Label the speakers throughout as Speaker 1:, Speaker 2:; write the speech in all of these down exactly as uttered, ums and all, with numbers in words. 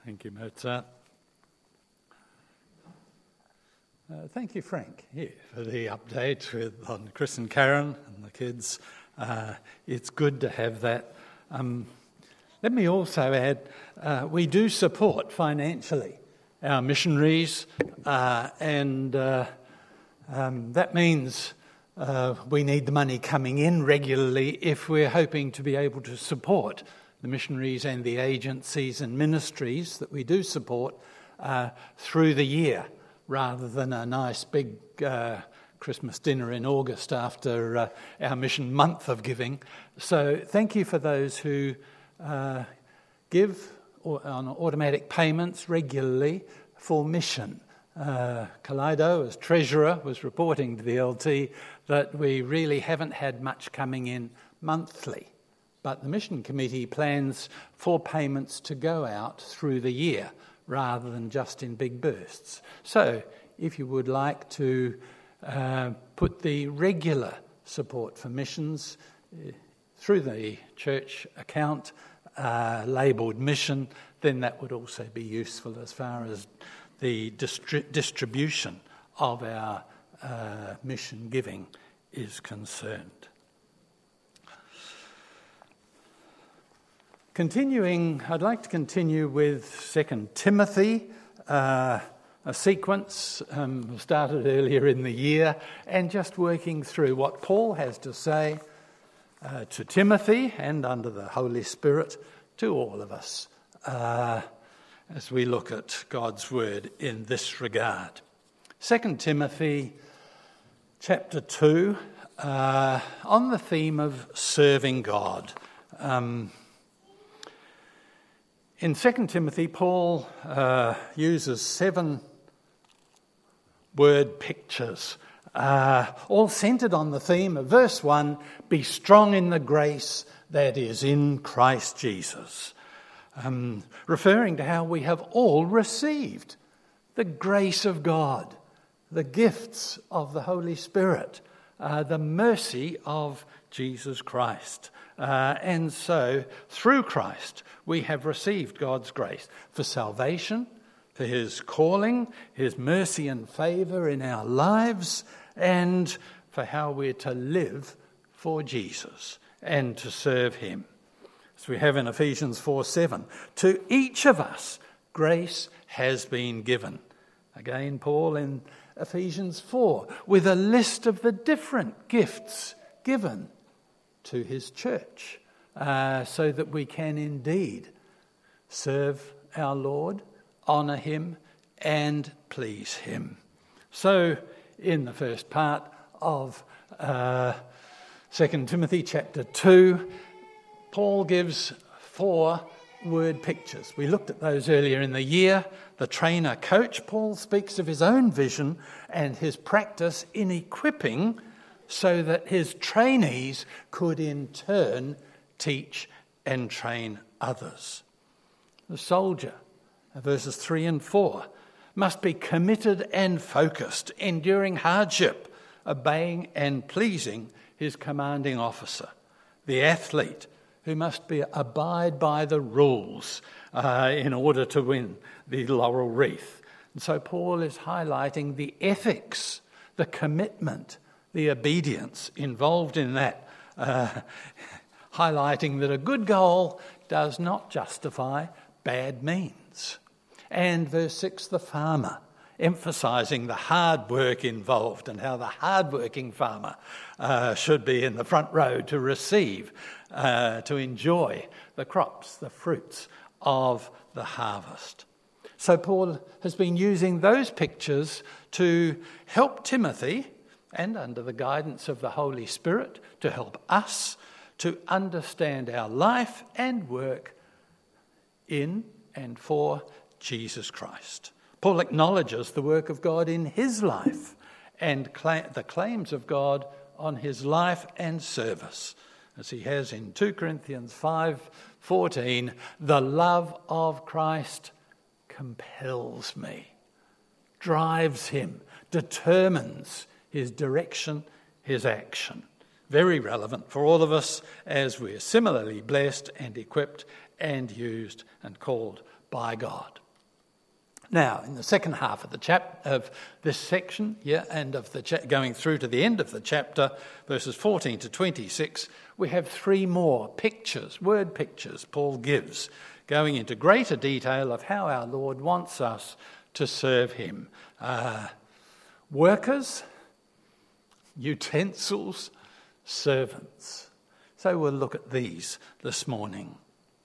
Speaker 1: Thank you, Mozart. Uh, thank you, Frank, here for the update with, on Chris and Karen and the kids. Uh, it's good to have that. Um, let me also add, uh, we do support financially our missionaries, uh, and uh, um, that means uh, we need the money coming in regularly if we're hoping to be able to support the missionaries and the agencies and ministries that we do support uh, through the year, rather than a nice big uh, Christmas dinner in August after uh, our mission month of giving. So thank you for those who uh, give on automatic payments regularly for mission. Uh, Kaleido, as treasurer, was reporting to the L T that we really haven't had much coming in monthly. But the mission committee plans for payments to go out through the year rather than just in big bursts. So if you would like to uh, put the regular support for missions uh, through the church account uh, labelled mission, then that would also be useful as far as the distri- distribution of our uh, mission giving is concerned. Continuing, I'd like to continue with Second Timothy, uh, a sequence um, started earlier in the year, and just working through what Paul has to say uh, to Timothy and under the Holy Spirit to all of us uh, as we look at God's word in this regard. Second Timothy chapter two, uh, on the theme of serving God. Um, In Second Timothy, Paul uh, uses seven word pictures, uh, all centred on the theme of verse one, be strong in the grace that is in Christ Jesus, um, referring to how we have all received the grace of God, the gifts of the Holy Spirit, uh, the mercy of Jesus Christ. Uh, and so, through Christ, we have received God's grace for salvation, for his calling, his mercy and favour in our lives, and for how we're to live for Jesus and to serve him. As we have in Ephesians four seven, to each of us grace has been given. Again, Paul in Ephesians four, with a list of the different gifts given to his church, uh, so that we can indeed serve our Lord, honour him, and please him. So, in the first part of uh, Second Timothy chapter two, Paul gives four word pictures. We looked at those earlier in the year. The trainer coach, Paul speaks of his own vision and his practice in equipping so that his trainees could in turn teach and train others. The soldier, verses three and four, must be committed and focused, enduring hardship, obeying and pleasing his commanding officer. The athlete, who must be abide by the rules uh, in order to win the laurel wreath. And so Paul is highlighting the ethics, the commitment, the obedience involved in that, uh, highlighting that a good goal does not justify bad means. And verse six, the farmer, emphasising the hard work involved and how the hard-working farmer uh, should be in the front row to receive, uh, to enjoy the crops, the fruits of the harvest. So Paul has been using those pictures to help Timothy, and under the guidance of the Holy Spirit, to help us to understand our life and work in and for Jesus Christ. Paul acknowledges the work of God in his life and cla- the claims of God on his life and service, as he has in two Corinthians five fourteen, the love of Christ compels me, drives him, determines his direction, his action. Very relevant for all of us as we are similarly blessed and equipped and used and called by God. Now, in the second half of the chap of this section, yeah, and of the cha- going through to the end of the chapter, verses fourteen to twenty-six, we have three more pictures, word pictures Paul gives, going into greater detail of how our Lord wants us to serve him. Uh, workers, utensils, servants. So we'll look at these this morning.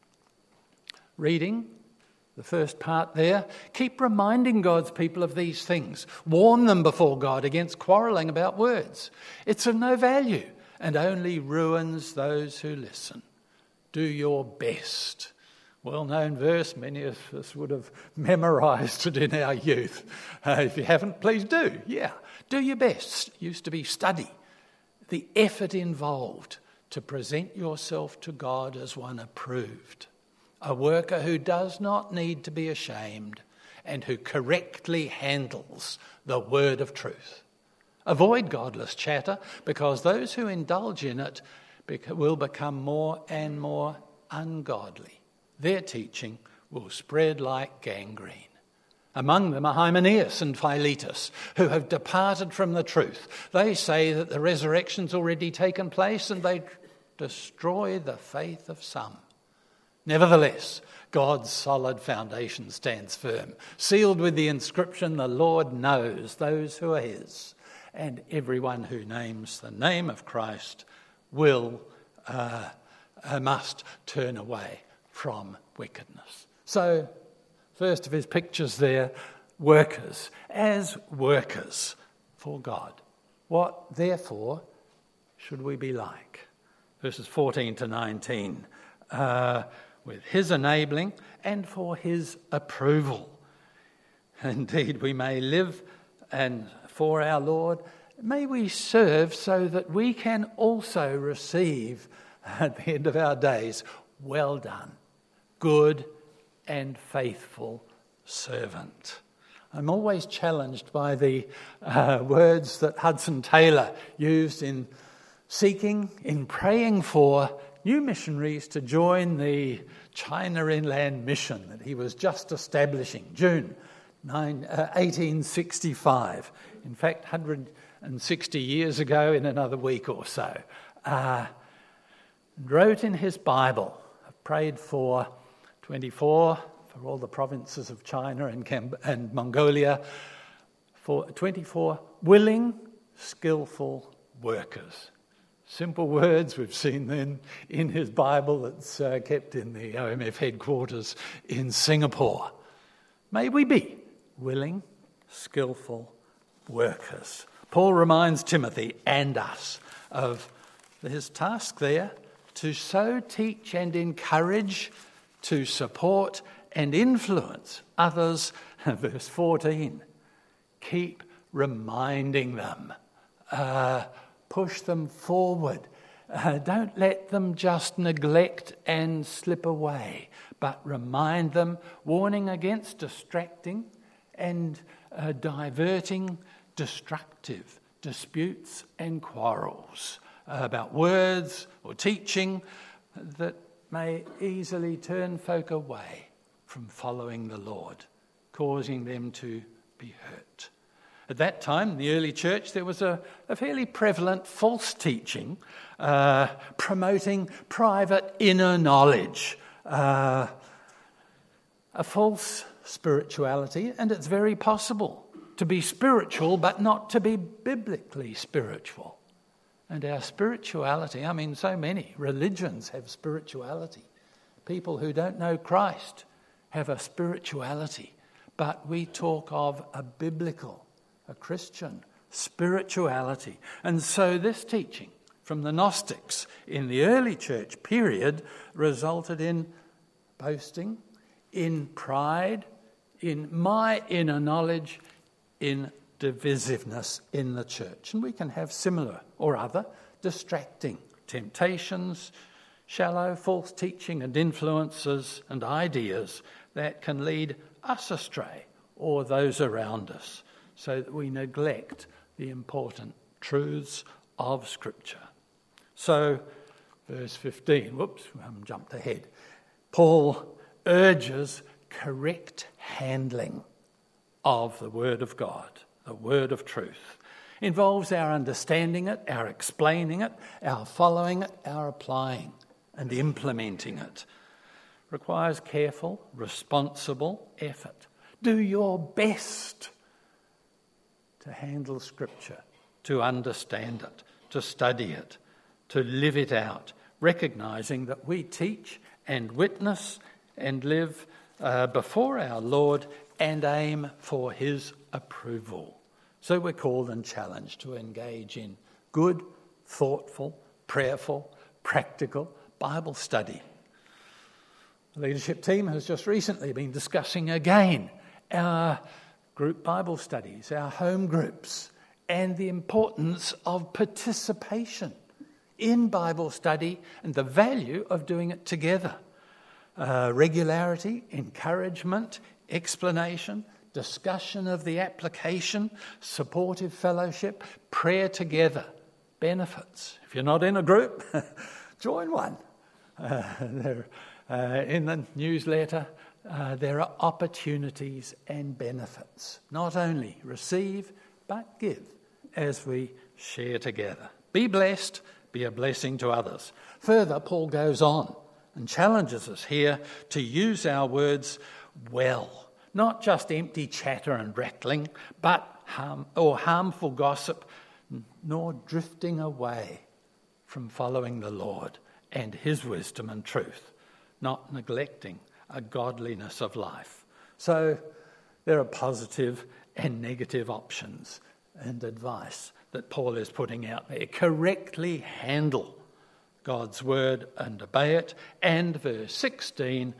Speaker 1: Reading. The first part there, keep reminding God's people of these things. Warn them before God against quarrelling about words. It's of no value and only ruins those who listen. Do your best. Well-known verse, many of us would have memorised it in our youth. Uh, if you haven't, please do. Yeah, do your best. It used to be study. The effort involved to present yourself to God as one approved. A worker who does not need to be ashamed and who correctly handles the word of truth. Avoid godless chatter, because those who indulge in it will become more and more ungodly. Their teaching will spread like gangrene. Among them are Hymenaeus and Philetus, who have departed from the truth. They say that the resurrection's already taken place, and they destroy the faith of some. Nevertheless, God's solid foundation stands firm, sealed with the inscription, "The Lord knows those who are his," and everyone who names the name of Christ will, uh, uh, must turn away from wickedness. So, first of his pictures there, workers, as workers for God. What, therefore, should we be like? Verses fourteen to nineteen. Uh, with his enabling and for his approval. Indeed, we may live and for our Lord, may we serve so that we can also receive at the end of our days, well done, good and faithful servant. I'm always challenged by the uh, words that Hudson Taylor used in seeking, in praying for new missionaries to join the China Inland Mission that he was just establishing, June eighteen sixty-five. In fact, one hundred sixty years ago in another week or so. Uh, wrote in his Bible, prayed for twenty-four, for all the provinces of China and, Cam- and Mongolia, for twenty-four willing, skillful workers. Simple words we've seen then in his Bible that's uh, kept in the O M F headquarters in Singapore. May we be willing, skillful workers. Paul reminds Timothy and us of his task there to so teach and encourage, to support and influence others. Verse fourteen, keep reminding them. Uh, Push them forward. Uh, don't let them just neglect and slip away, but remind them, warning against distracting and uh, diverting, destructive disputes and quarrels uh, about words or teaching that may easily turn folk away from following the Lord, causing them to be hurt. At that time, in the early church, there was a, a fairly prevalent false teaching uh, promoting private inner knowledge, uh, a false spirituality, and it's very possible to be spiritual but not to be biblically spiritual. And our spirituality, I mean, so many religions have spirituality. People who don't know Christ have a spirituality, but we talk of a biblical a Christian spirituality. And so this teaching from the Gnostics in the early church period resulted in boasting, in pride, in my inner knowledge, in divisiveness in the church. And we can have similar or other distracting temptations, shallow false teaching and influences and ideas that can lead us astray or those around us, so that we neglect the important truths of Scripture. So, verse fifteen, whoops, I jumped ahead. Paul urges correct handling of the Word of God, the Word of truth. Involves our understanding it, our explaining it, our following it, our applying and implementing it. Requires careful, responsible effort. Do your best to handle Scripture, to understand it, to study it, to live it out, recognising that we teach and witness and live uh, before our Lord and aim for his approval. So we're called and challenged to engage in good, thoughtful, prayerful, practical Bible study. The leadership team has just recently been discussing again our group Bible studies, our home groups, and the importance of participation in Bible study and the value of doing it together. Uh, regularity, encouragement, explanation, discussion of the application, supportive fellowship, prayer together, benefits. If you're not in a group, join one. Uh, there, uh, in the newsletter, uh, there are opportunities and benefits. Not only receive, but give as we share together. Be blessed, be a blessing to others. Further, Paul goes on and challenges us here to use our words well. Not just empty chatter and rattling, but harm, or harmful gossip, nor drifting away from following the Lord and his wisdom and truth, not neglecting a godliness of life. So there are positive and negative options and advice that Paul is putting out there. Correctly handle God's word and obey it. And verse sixteen,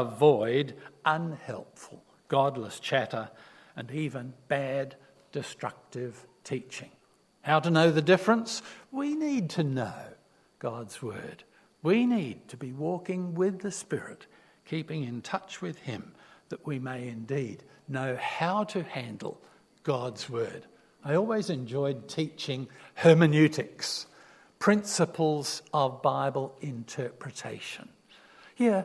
Speaker 1: avoid unhelpful, godless chatter, and even bad, destructive teaching. How to know the difference? We need to know God's word. We need to be walking with the Spirit, keeping in touch with him, that we may indeed know how to handle God's word. I always enjoyed teaching hermeneutics, principles of Bible interpretation. Here,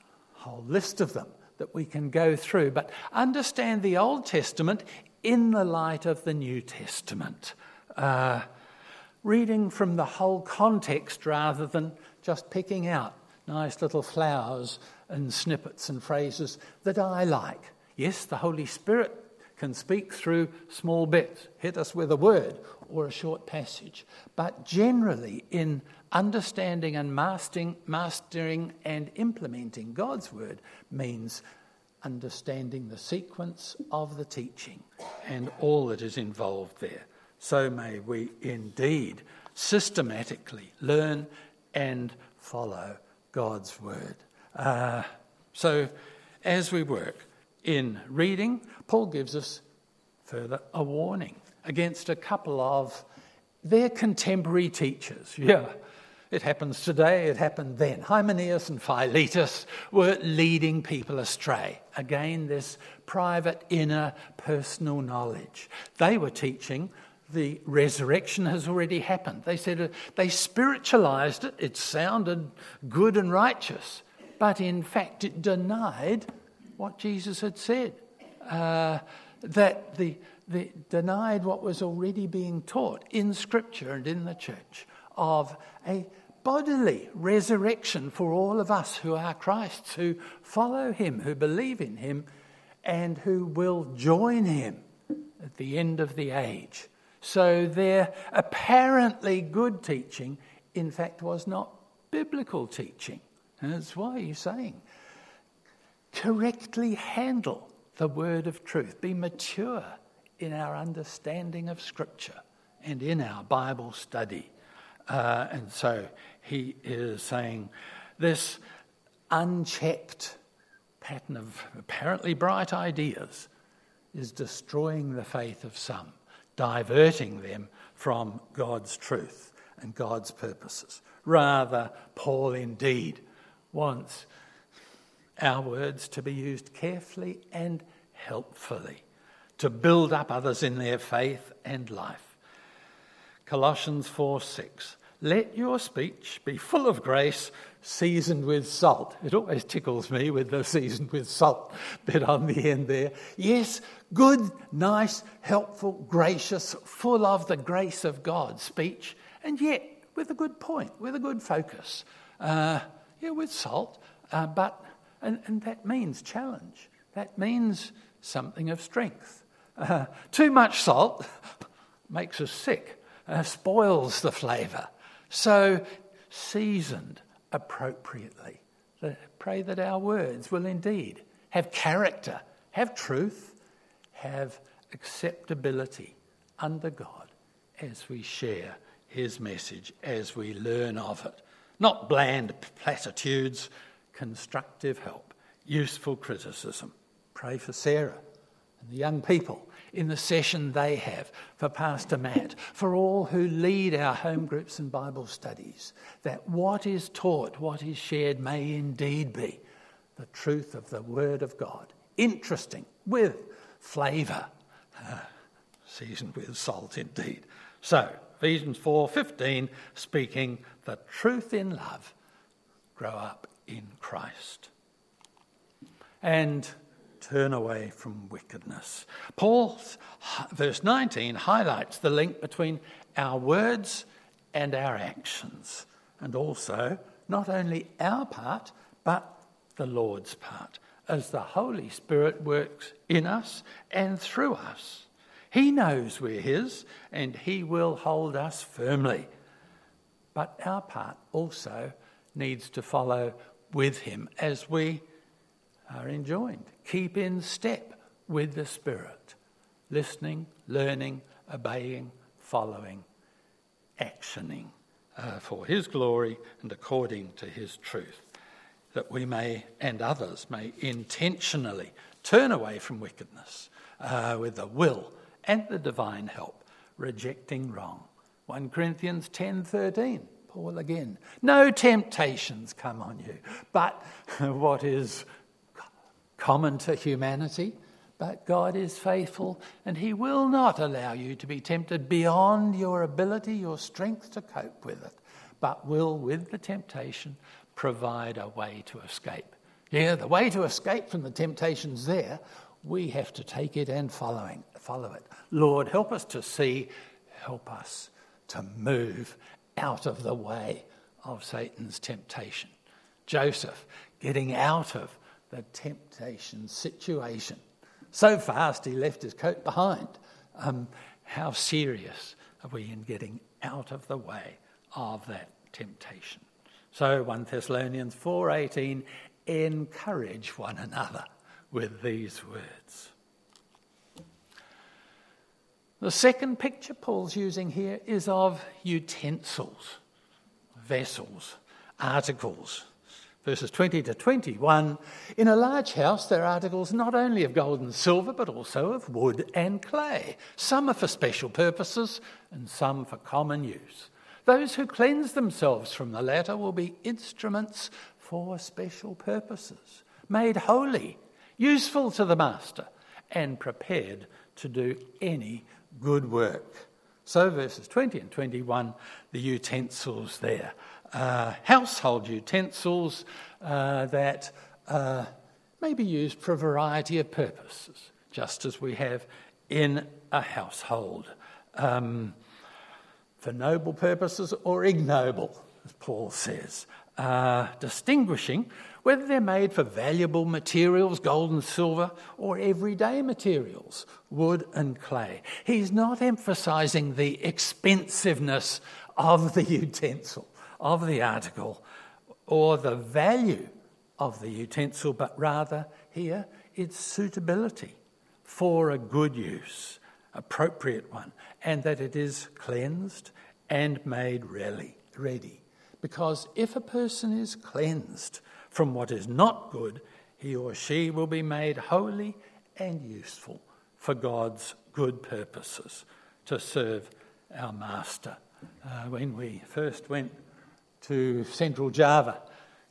Speaker 1: a whole list of them that we can go through, but understand the Old Testament in the light of the New Testament. Uh, reading from the whole context rather than just picking out nice little flowers and snippets and phrases that I like. Yes, the Holy Spirit can speak through small bits, hit us with a word or a short passage. But generally, in understanding and mastering, mastering and implementing God's word means understanding the sequence of the teaching and all that is involved there. So may we indeed systematically learn and follow God's word. Uh, so as we work in reading, Paul gives us further a warning against a couple of their contemporary teachers. Yeah, it happens today, it happened then. Hymenaeus and Philetus were leading people astray. Again, this private, inner, personal knowledge. They were teaching the resurrection has already happened. They said uh, they spiritualized it. It sounded good and righteous, but in fact it denied what Jesus had said. Uh, that the, the denied what was already being taught in Scripture and in the church of a bodily resurrection for all of us who are Christ's, who follow him, who believe in him, and who will join him at the end of the age. So their apparently good teaching, in fact, was not biblical teaching. And that's why he's saying, correctly handle the word of truth. Be mature in our understanding of Scripture and in our Bible study. Uh, and so he is saying this unchecked pattern of apparently bright ideas is destroying the faith of some, diverting them from God's truth and God's purposes. Rather, Paul indeed wants our words to be used carefully and helpfully to build up others in their faith and life. Colossians four six, let your speech be full of grace, seasoned with salt. It always tickles me with the seasoned with salt bit on the end there. Yes, good, nice, helpful, gracious, full of the grace of God speech, and yet with a good point, with a good focus. Uh, yeah, with salt, uh, but and, and that means challenge. That means something of strength. Uh, too much salt makes us sick, uh, spoils the flavour. So seasoned appropriately. Pray that our words will indeed have character, have truth, have acceptability under God as we share his message, as we learn of it. Not bland platitudes, constructive help, useful criticism. Pray for Sarah and the young people in the session they have, for Pastor Matt, for all who lead our home groups and Bible studies, that what is taught, what is shared may indeed be the truth of the Word of God. Interesting, with flavour, uh, seasoned with salt indeed. So, Ephesians four fifteen, speaking the truth in love, grow up in Christ. And turn away from wickedness. Paul's verse nineteen highlights the link between our words and our actions, and also not only our part, but the Lord's part, as the Holy Spirit works in us and through us. He knows we're his, and he will hold us firmly. But our part also needs to follow with him as we are enjoined. Keep in step with the Spirit, listening, learning, obeying, following, actioning uh, for his glory and according to his truth, that we may, and others may, intentionally turn away from wickedness uh, with the will and the divine help, rejecting wrong. First Corinthians ten thirteen, Paul again. No temptations come on you, but what is common to humanity, but God is faithful and he will not allow you to be tempted beyond your ability, your strength to cope with it, but will, with the temptation, provide a way to escape. Yeah, the way to escape from the temptation's there. We have to take it and following, follow it. Lord, help us to see, help us to move out of the way of Satan's temptation. Joseph getting out of the temptation situation. So fast he left his coat behind. Um, how serious are we in getting out of the way of that temptation? So First Thessalonians four eighteen, encourage one another with these words. The second picture Paul's using here is of utensils, vessels, articles. Verses twenty to twenty-one, in a large house there are articles not only of gold and silver, but also of wood and clay. Some are for special purposes and some for common use. Those who cleanse themselves from the latter will be instruments for special purposes, made holy, useful to the master, and prepared to do any good work. So verses twenty and twenty-one, the utensils there. Uh, household utensils uh, that uh, may be used for a variety of purposes, just as we have in a household. Um, for noble purposes or ignoble, as Paul says. Uh, distinguishing whether they're made for valuable materials, gold and silver, or everyday materials, wood and clay. He's not emphasising the expensiveness of the utensil, of the article, or the value of the utensil, but rather here its suitability for a good use, appropriate one, and that it is cleansed and made ready. ready. Because if a person is cleansed from what is not good, he or she will be made holy and useful for God's good purposes, to serve our Master. Uh, when we first went to Central Java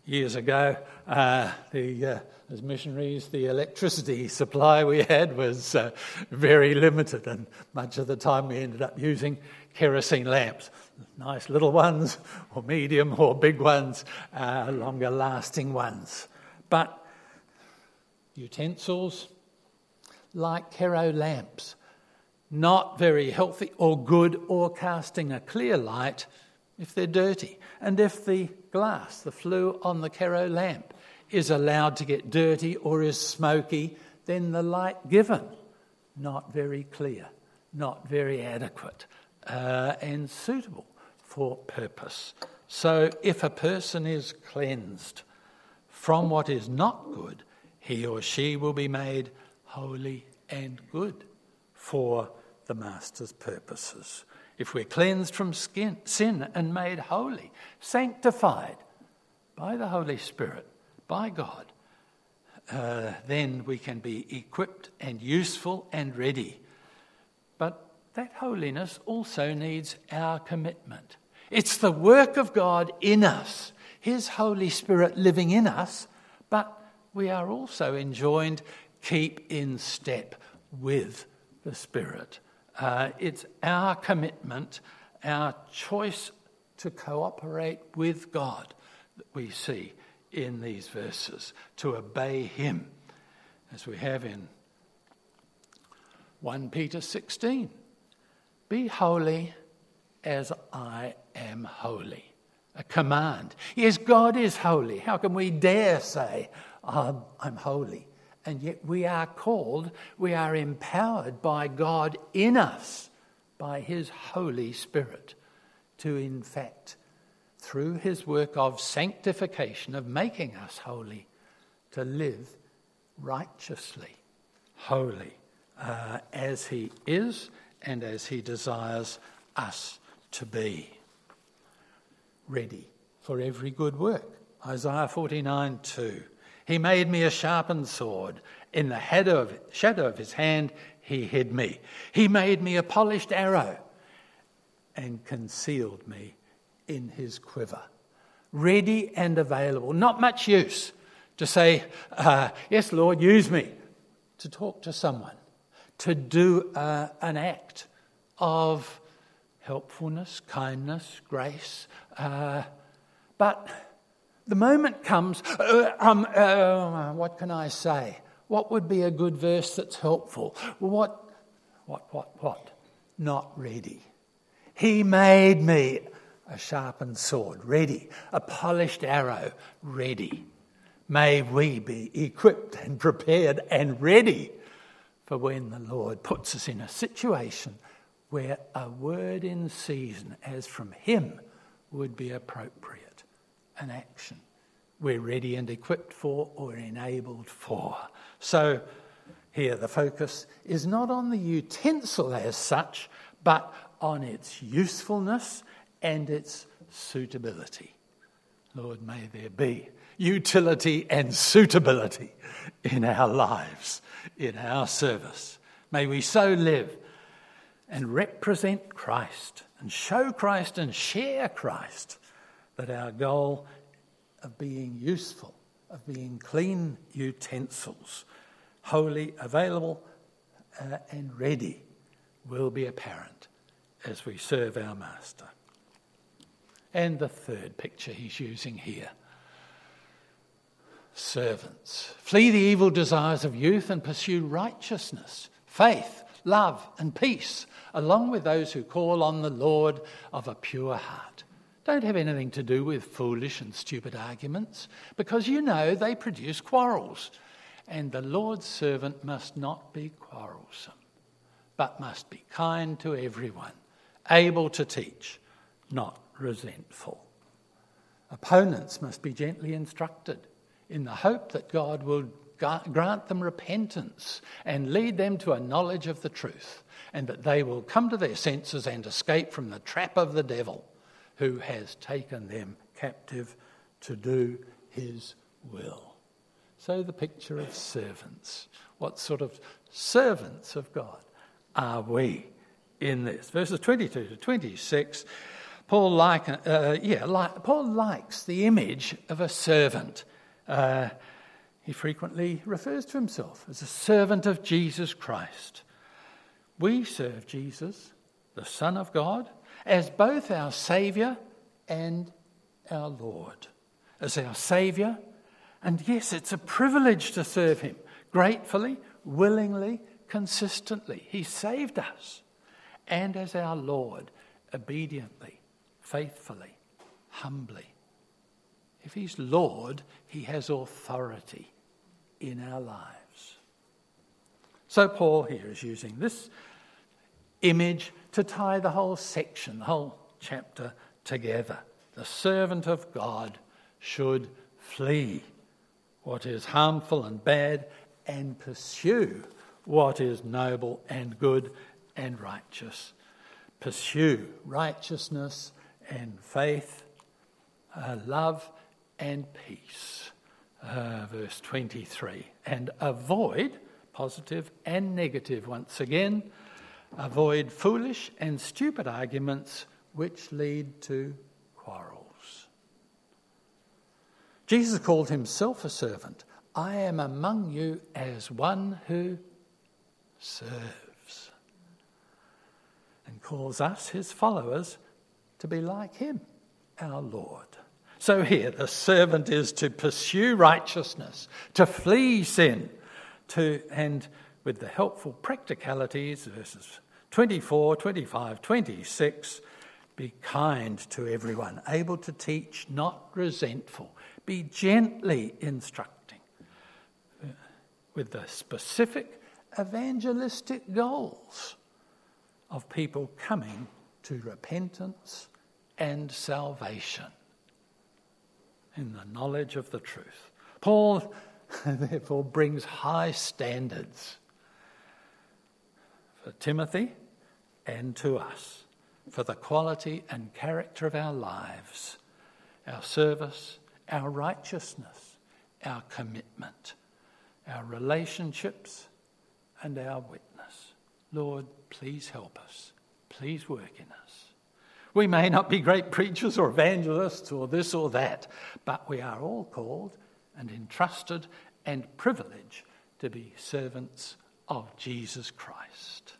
Speaker 1: years ago, uh, the uh, as missionaries, the electricity supply we had was uh, very limited, and much of the time we ended up using kerosene lamps. Nice little ones, or medium, or big ones, uh, longer lasting ones. But utensils, like kero lamps, not very healthy or good or casting a clear light if they're dirty. And if the glass, the flue on the kero lamp, is allowed to get dirty or is smoky, then the light given, not very clear, not very adequate, uh, and suitable for purpose. So if a person is cleansed from what is not good, he or she will be made holy and good for the Master's purposes. If we're cleansed from skin, sin and made holy, sanctified by the Holy Spirit, by God, uh, then we can be equipped and useful and ready. But that holiness also needs our commitment. It's the work of God in us, His Holy Spirit living in us, but we are also enjoined, keep in step with the Spirit. Uh, it's our commitment, our choice to cooperate with God that we see in these verses, to obey Him, as we have in First Peter sixteen. Be holy as I am holy. A command. Yes, God is holy. How can we dare say, um, I'm holy? And yet we are called, we are empowered by God in us, by His Holy Spirit, to in fact, through His work of sanctification, of making us holy, to live righteously, holy, uh, as He is and as He desires us to be. Ready for every good work. Isaiah forty-nine two. He made me a sharpened sword. In the shadow of His hand, He hid me. He made me a polished arrow and concealed me in His quiver. Ready and available. Not much use to say, uh, yes, Lord, use me. To talk to someone. To do uh, an act of helpfulness, kindness, grace. Uh, but the moment comes, uh, um, uh, what can I say? What would be a good verse that's helpful? What, what, what, what? Not ready. He made me a sharpened sword, ready. A polished arrow, ready. May we be equipped and prepared and ready for when the Lord puts us in a situation where a word in season, as from Him, would be appropriate. An action we're ready and equipped for or enabled for. So here the focus is not on the utensil as such, but on its usefulness and its suitability. Lord, may there be utility and suitability in our lives, in our service. May we so live and represent Christ and show Christ and share Christ, that our goal of being useful, of being clean utensils, wholly available uh, and ready, will be apparent as we serve our Master. And the third picture he's using here. Servants. Flee the evil desires of youth and pursue righteousness, faith, love and peace, along with those who call on the Lord of a pure heart. Don't have anything to do with foolish and stupid arguments, because you know they produce quarrels. And the Lord's servant must not be quarrelsome, but must be kind to everyone, able to teach, not resentful. Opponents must be gently instructed in the hope that God will grant them repentance and lead them to a knowledge of the truth, and that they will come to their senses and escape from the trap of the devil, who has taken them captive to do his will. So the picture of servants. What sort of servants of God are we in this? Verses twenty-two to twenty-six. Paul like, uh, yeah, like, Paul likes the image of a servant. Uh, he frequently refers to himself as a servant of Jesus Christ. We serve Jesus, the Son of God, as both our Saviour and our Lord. As our Saviour, and yes, it's a privilege to serve him gratefully, willingly, consistently. He saved us. And as our Lord, obediently, faithfully, humbly. If he's Lord, he has authority in our lives. So Paul here is using this image to tie the whole section, the whole chapter together. The servant of God should flee what is harmful and bad and pursue what is noble and good and righteous. Pursue righteousness and faith, uh, love and peace. Uh, verse twenty-three. And avoid, positive and negative once again, avoid foolish and stupid arguments which lead to quarrels. Jesus called himself a servant. I am among you as one who serves. And calls us, his followers, to be like him, our Lord. So here, the servant is to pursue righteousness, to flee sin, to, and with the helpful practicalities, verses twenty-four, twenty-five, twenty-six, be kind to everyone, able to teach, not resentful. Be gently instructing with the specific evangelistic goals of people coming to repentance and salvation in the knowledge of the truth. Paul, therefore, brings high standards for Timothy and to us, for the quality and character of our lives, our service, our righteousness, our commitment, our relationships, and our witness. Lord, please help us. Please work in us. We may not be great preachers or evangelists or this or that, but we are all called and entrusted and privileged to be servants of Jesus Christ.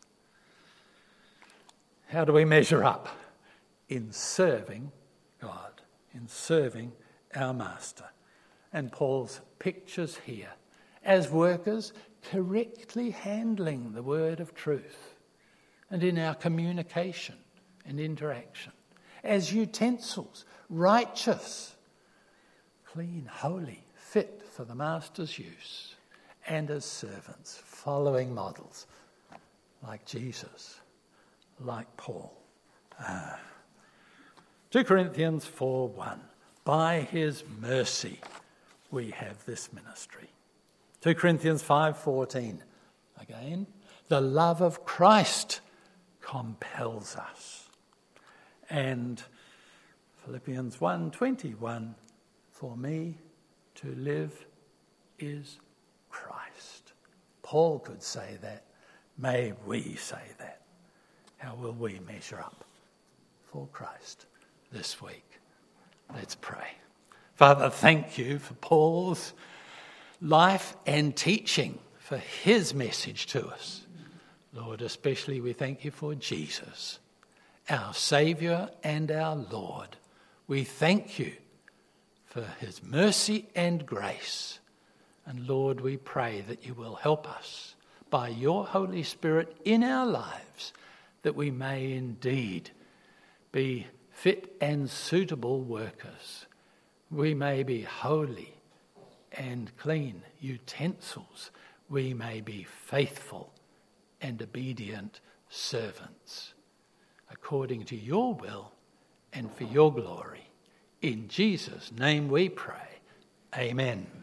Speaker 1: How do we measure up? In serving God, in serving our Master. And Paul's pictures here as workers correctly handling the word of truth and in our communication and interaction, as utensils, righteous, clean, holy, fit for the Master's use, and as servants, following models like Jesus, like Paul. Uh, two Corinthians four one. By his mercy we have this ministry. two Corinthians five fourteen. Again, the love of Christ compels us. And Philippians one twenty-one. For me to live is Christ. Paul could say that. May we say that. How will we measure up for Christ this week? Let's pray. Father, thank you for Paul's life and teaching, for his message to us. Lord, especially we thank you for Jesus, our Saviour and our Lord. We thank you for his mercy and grace. And Lord, we pray that you will help us by your Holy Spirit in our lives, that we may indeed be fit and suitable workers. We may be holy and clean utensils. We may be faithful and obedient servants, according to your will and for your glory. In Jesus' name we pray. Amen.